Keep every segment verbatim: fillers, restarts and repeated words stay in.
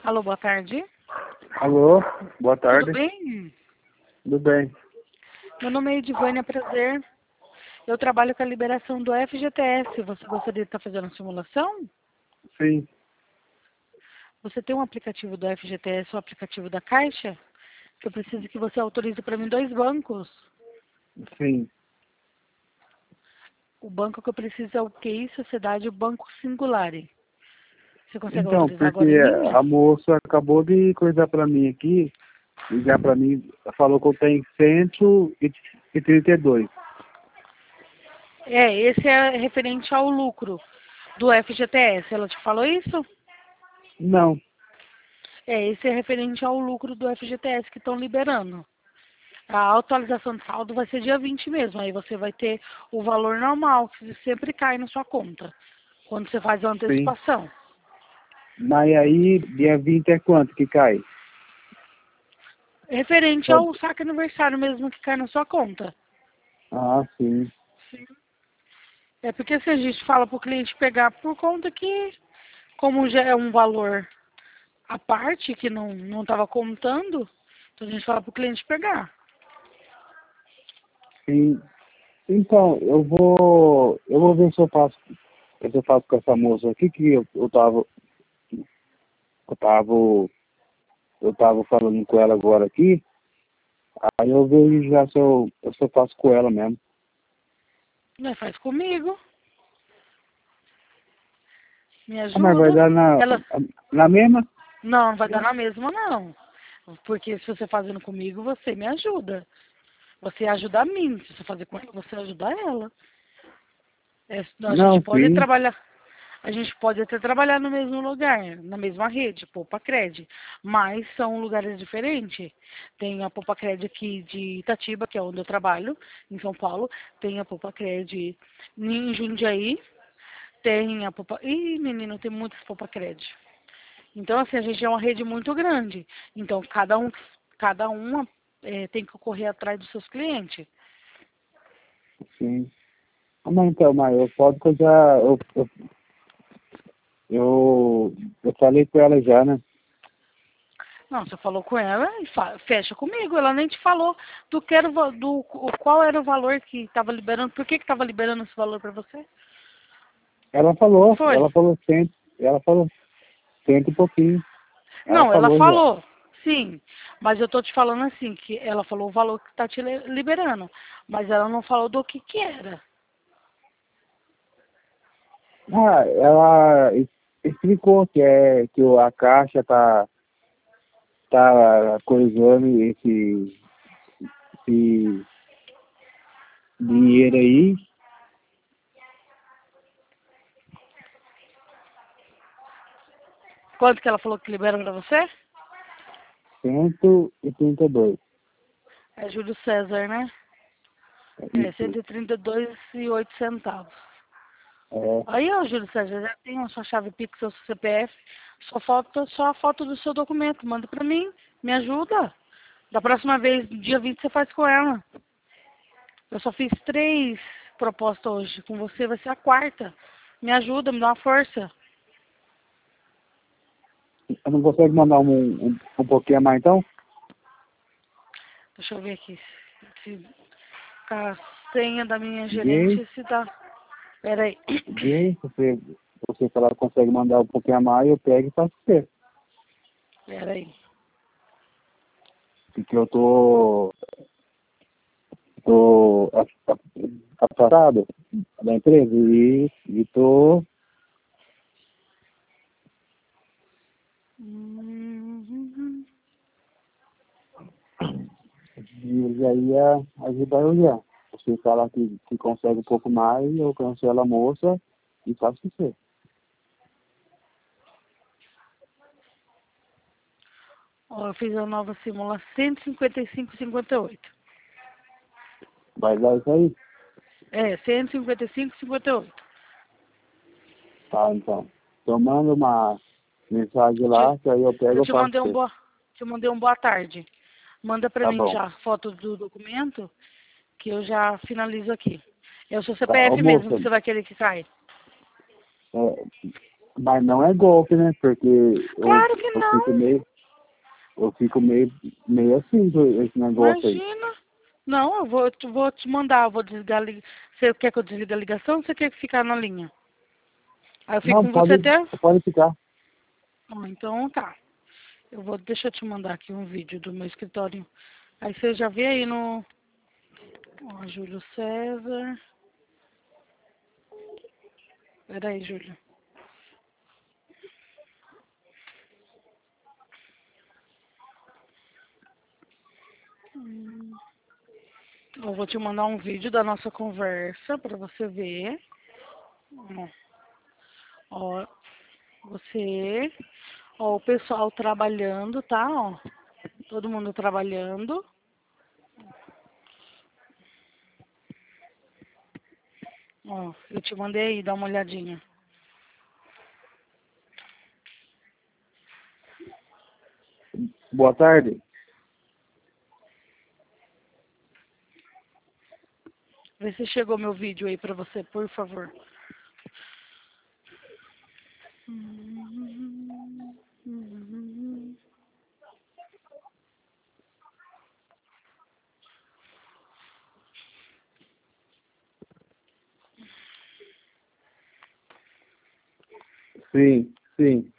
Alô, boa tarde. Alô, boa tarde. Tudo bem? Tudo bem. Meu nome é Edivânia, prazer. Eu trabalho com a liberação do F G T S. Você gostaria de estar fazendo a simulação? Sim, Você tem um aplicativo do F G T S ou aplicativo da Caixa? Que eu preciso que você autorize para mim dois bancos. sim. O banco que eu preciso é o Q I Sociedade e o Banco Singulare. Você consegue Então, autorizar porque agora em linha? a moça acabou de coisar pra mim aqui, ligar pra mim, falou que eu tenho cento e trinta e dois. É, esse é referente ao lucro do F G T S. Ela te falou isso? Não, É, esse é referente ao lucro do F G T S que estão liberando. A atualização de saldo vai ser dia vinte mesmo. Aí você vai ter o valor normal, que sempre cai na sua conta, quando você faz a sim. antecipação. Mas aí, dia vinte é quanto que cai? Referente Pode- ao saque aniversário mesmo que cai na sua conta. Ah, sim. É porque se a gente fala para o cliente pegar por conta que, como já é um valor à parte, que não não estava contando, então a gente fala para o cliente pegar. Sim. Então, eu vou, eu vou ver se eu faço, se eu faço com essa moça aqui, que eu, eu tava, eu tava, eu tava falando com ela agora aqui, aí eu vejo já se eu, se eu faço com ela mesmo. Né, faz comigo, me Ah, mas vai ajuda. dar na, Ela, na mesma? não, não vai dar na mesma não. Porque se você fazendo comigo, você me ajuda. Você ajuda a mim. Se você fazer com ela, você ajuda ela. É, a gente Não, pode sim, trabalhar, a gente pode até trabalhar no mesmo lugar, na mesma rede, Poupa Cred, mas são lugares diferentes. Tem a Poupa Cred aqui de Itatiba, que é onde eu trabalho, em São Paulo. Tem a Poupa Cred em Jundiaí. Tem a Poupa... Ih, menino, tem muitas Poupa Cred. Então, assim, a gente é uma rede muito grande. Então, cada um, cada uma eh, tem que correr atrás dos seus clientes. sim. Ah, mas então, mas eu posso que eu já, eu, eu, eu, eu falei com ela já, né? Não, você falou com ela e fa- fecha comigo. Ela nem te falou do que era o, va- do o- qual era o valor que estava liberando, por que que estava liberando esse valor para você? Ela Não falou, foi? ela falou cento, ela falou cento e pouquinho. Ela Não, ela falou já. falou, sim. Mas eu tô te falando assim, que ela falou o valor que está te li- liberando. Mas ela não falou do que que era. Ah, ela es- explicou que é que o- a caixa tá, tá coisando esse, esse dinheiro aí. Quanto que ela falou que libera para você? cento e trinta e dois. É Júlio César, né? É É isso. cento e trinta e dois e oito centavos. É, Aí, ó, Júlio César, já tem a sua chave Pix, seu C P F. Só falta só a foto do seu documento. Manda pra mim. Me ajuda. Da próxima vez, dia vinte, você faz com ela. Eu só fiz três propostas hoje. Com você vai ser a quarta. Me ajuda, me dá uma força. Você não consegue mandar um, um, um pouquinho a mais então? Deixa eu ver aqui. Se a senha da minha Vê, gerente se dá. Pera aí. vê, se você, se você falar que consegue mandar um pouquinho a mais, eu pego e faço você. Pera aí. Porque eu tô, tô a- a- afastado da empresa e, e tô, Hum, e já ia ajudar eu já. Você fala que, que consegue um pouco mais, eu cancelo a moça e faço você. Ó, eu fiz a nova simula cento e cinquenta e cinco e cinquenta e oito. Vai dar isso aí? É, cento e cinquenta e cinco e cinquenta e oito. Tá, então. Então manda uma mensagem Te- lá, que aí eu pego Eu e te faço mandei um você. boa, te mandei um boa tarde. Manda pra Tá mim bom. já a foto do documento que eu já finalizo aqui. É o seu Tá, ô C P F mesmo moça, que você vai querer que caia. é, Mas não é golpe, né? Porque eu, Claro que eu não. fico meio. Eu fico meio, meio assim com esse negócio aí. Imagina. Não, eu vou, eu vou te mandar, eu vou desligar a ligação. Você quer que eu desligue a ligação ou você quer ficar na linha? Aí eu fico Não, com você pode, até... pode ficar. Ah, então tá. Eu vou, deixa eu te mandar aqui um vídeo do meu escritório. Aí você já vê aí no... Ó, Júlio César. Peraí, Júlio. Hum, Eu vou te mandar um vídeo da nossa conversa pra você ver. Ó, ó, você... Ó, o pessoal trabalhando, tá? Ó, todo mundo trabalhando. Ó, eu te mandei aí, dá uma olhadinha. Boa tarde. Vê se chegou meu vídeo aí pra você, por favor. Sim, sim.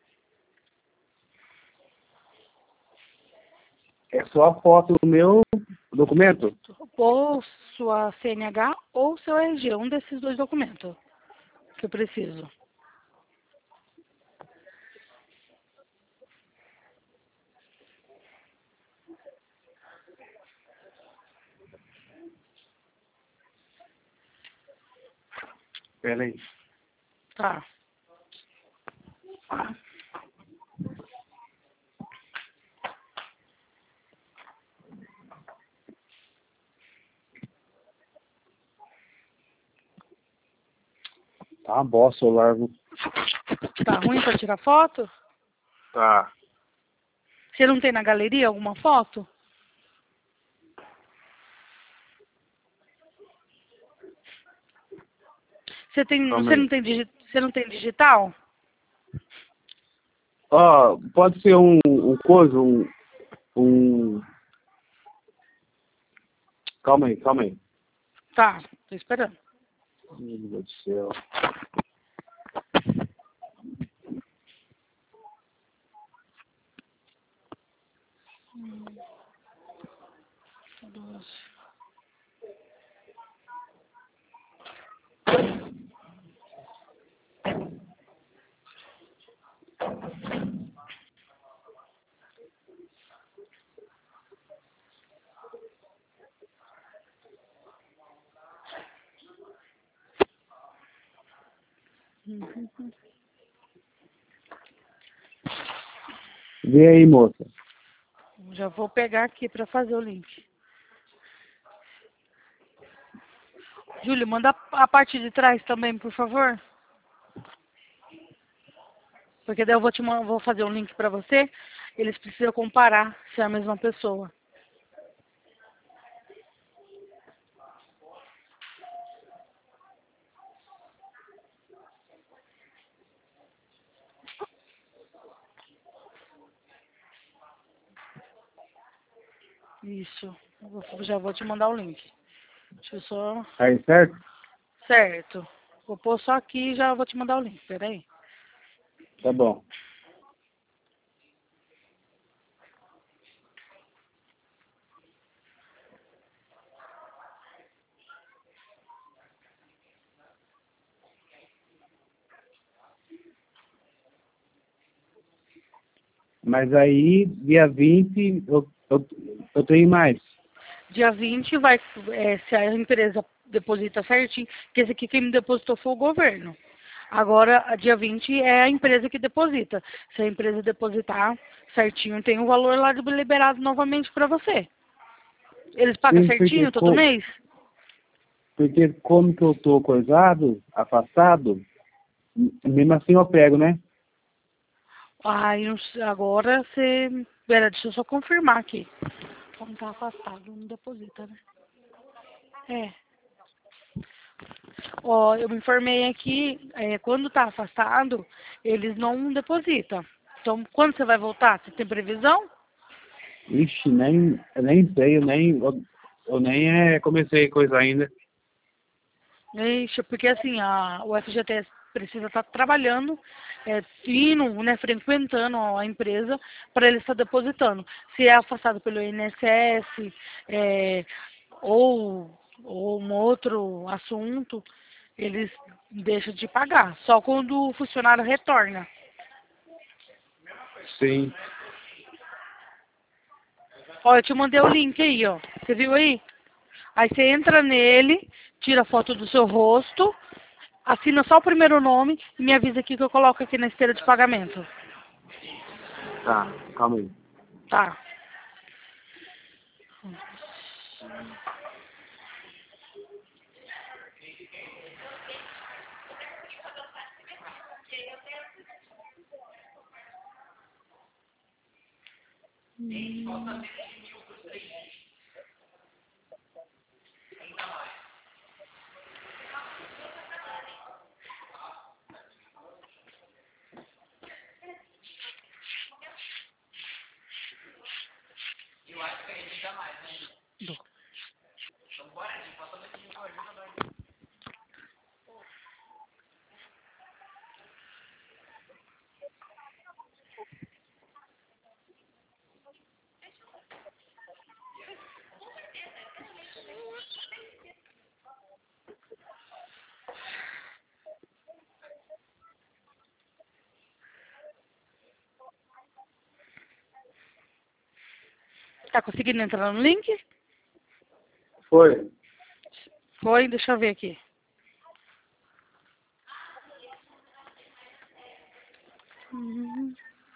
É só a foto do meu documento? Ou sua C N H ou seu R G, um desses dois documentos que eu preciso. Pera aí. Tá. Tá uma bosta o celular. Viu? Tá ruim pra tirar foto? Tá. Você não tem na galeria alguma foto? Você tem, Calma você aí. não tem, digi- você não tem digital? Ó, pode ser um, um coisa, um, um... Calma aí, calma aí. Tá, tô esperando. Meu Deus do céu. Doze. Uhum. Vê aí, moça. Já vou pegar aqui pra fazer o link. Júlio, manda a parte de trás também, por favor. Porque daí eu vou te man- vou fazer um link pra você. Eles precisam comparar se é a mesma pessoa. Isso. Eu vou- já vou te mandar o link. Deixa eu só... Aí, certo? Certo. Vou pôr só aqui e já vou te mandar o link. Peraí. Tá bom. Mas aí, dia vinte, eu, eu, eu tenho mais. Dia vinte vai, é, se a empresa deposita certinho, porque esse aqui quem me depositou foi o governo. Agora, a dia vinte é a empresa que deposita. Se a empresa depositar certinho, tem o valor lá de- liberado novamente para você. Eles pagam Sim, porque, certinho todo co- mês? porque como que eu tô coisado, afastado, mesmo assim eu pego, né? Ai, não sei, agora você... Pera, deixa eu só confirmar aqui. Como tá afastado, não deposita, né? É. Ó, eu me informei aqui, é, quando tá afastado, eles não depositam. Então, quando você vai voltar? Você tem previsão? Ixi, nem, eu nem sei, eu nem, eu, eu nem é, comecei coisa ainda. Ixi, porque assim, a, o F G T S precisa estar trabalhando, é, indo, né, frequentando a empresa para ele estar depositando. Se é afastado pelo I N S S, é, ou, ou um outro assunto, eles deixam de pagar. Só quando o funcionário retorna. Sim. Ó, eu te mandei o link aí, ó. Você viu aí? Aí você entra nele, tira a foto do seu rosto, assina só o primeiro nome e me avisa aqui que eu coloco aqui na esteira de pagamento. Tá, calma aí. Tá. Hum. Tá conseguindo entrar no link? Foi. Foi, deixa eu ver aqui. Hum.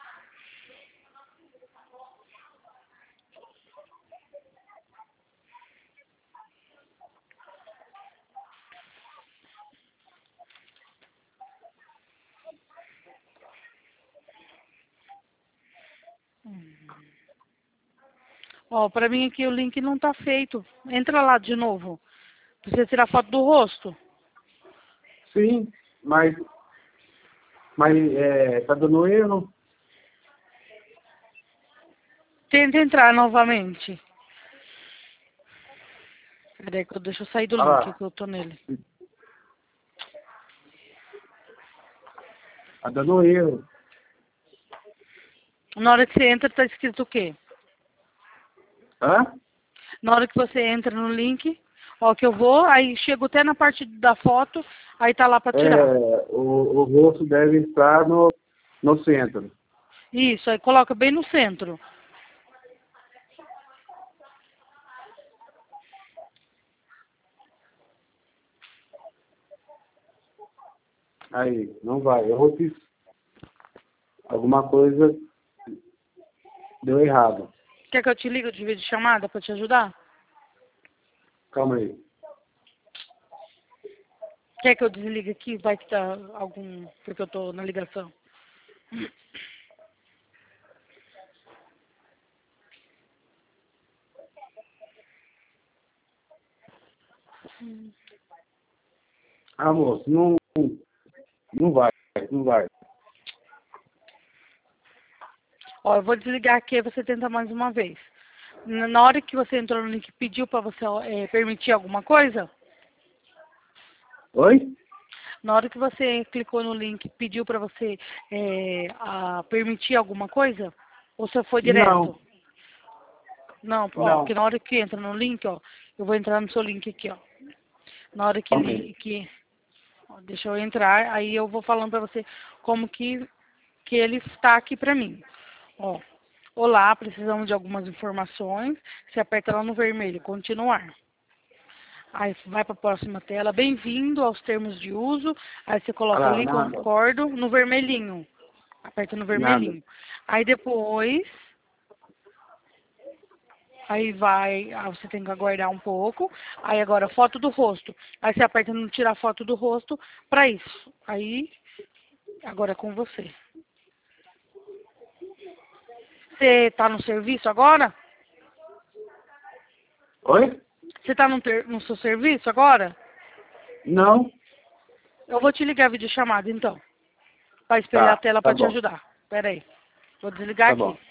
Ó, pra mim aqui o link não tá feito. Entra lá de novo. Precisa tirar foto do rosto. Sim, mas, mas é, tá dando erro? Tenta entrar novamente. Peraí, que eu deixa eu sair do Olha link lá, que eu tô nele. tá dando erro. Na hora que você entra, tá escrito o quê? Hã? Na hora que você entra no link, ó, que eu vou, aí chego até na parte da foto, aí tá lá pra É, tirar. o, o rosto deve estar no, no centro. Isso, aí coloca bem no centro. Aí, não vai. Eu vou te... Alguma coisa deu errado. Quer que eu te ligue de vídeo chamada pra te ajudar? Calma aí. Quer que eu desligue aqui? Vai que tá algum... Porque eu tô na ligação. Ah, moço, não, não vai, não vai. Ó, eu vou desligar aqui e você tenta mais uma vez. Na na hora que você entrou no link, pediu pra você é, permitir alguma coisa? Oi? Na hora que você clicou no link, pediu pra você é, a, permitir alguma coisa? Ou você foi Não, direto? Não, ó, porque não. na hora que entra no link, ó, eu vou entrar no seu link aqui, ó. Na hora que, Calma aí. li, que ó, deixa eu entrar, aí eu vou falando pra você como que, que ele está aqui pra mim. Ó, olá, precisamos de algumas informações. Você aperta lá no vermelho, continuar. Aí vai para a próxima tela, bem-vindo aos termos de uso. Aí você Olha coloca lá, ali, nada, concordo, no vermelhinho. Aperta no nada. vermelhinho. Aí depois, aí vai, aí você tem que aguardar um pouco. Aí agora, foto do rosto. Aí você aperta no tirar foto do rosto para isso. Aí, agora é com você. Você está no serviço agora? Oi? Você está no, ter- no seu serviço agora? Não. Eu vou te ligar a videochamada, então. Para espelhar Tá, a tela tá para te bom. ajudar. Pera aí. Vou desligar Tá aqui. bom.